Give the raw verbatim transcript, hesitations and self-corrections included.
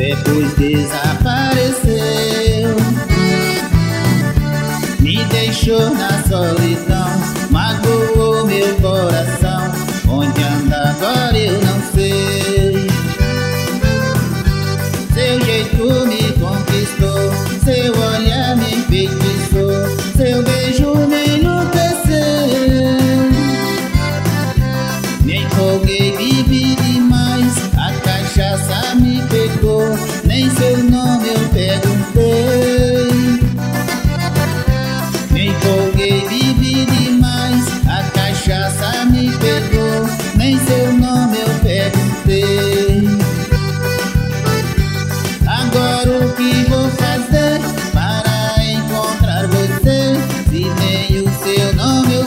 depois desapareceu. Me deixou na solidão, magoou meu coração. Onde anda agora eu não sei. Seu jeito me conquistou, seu olhar me enfeitiçou, seu beijo me enlouqueceu. Me empolguei, bebi demais, a cachaça me pegou, nem seu nome eu perguntei. Me empolguei, bebi demais, a cachaça me pegou, nem seu nome eu perguntei. Agora o que vou fazer para encontrar você, se nem o seu nome eu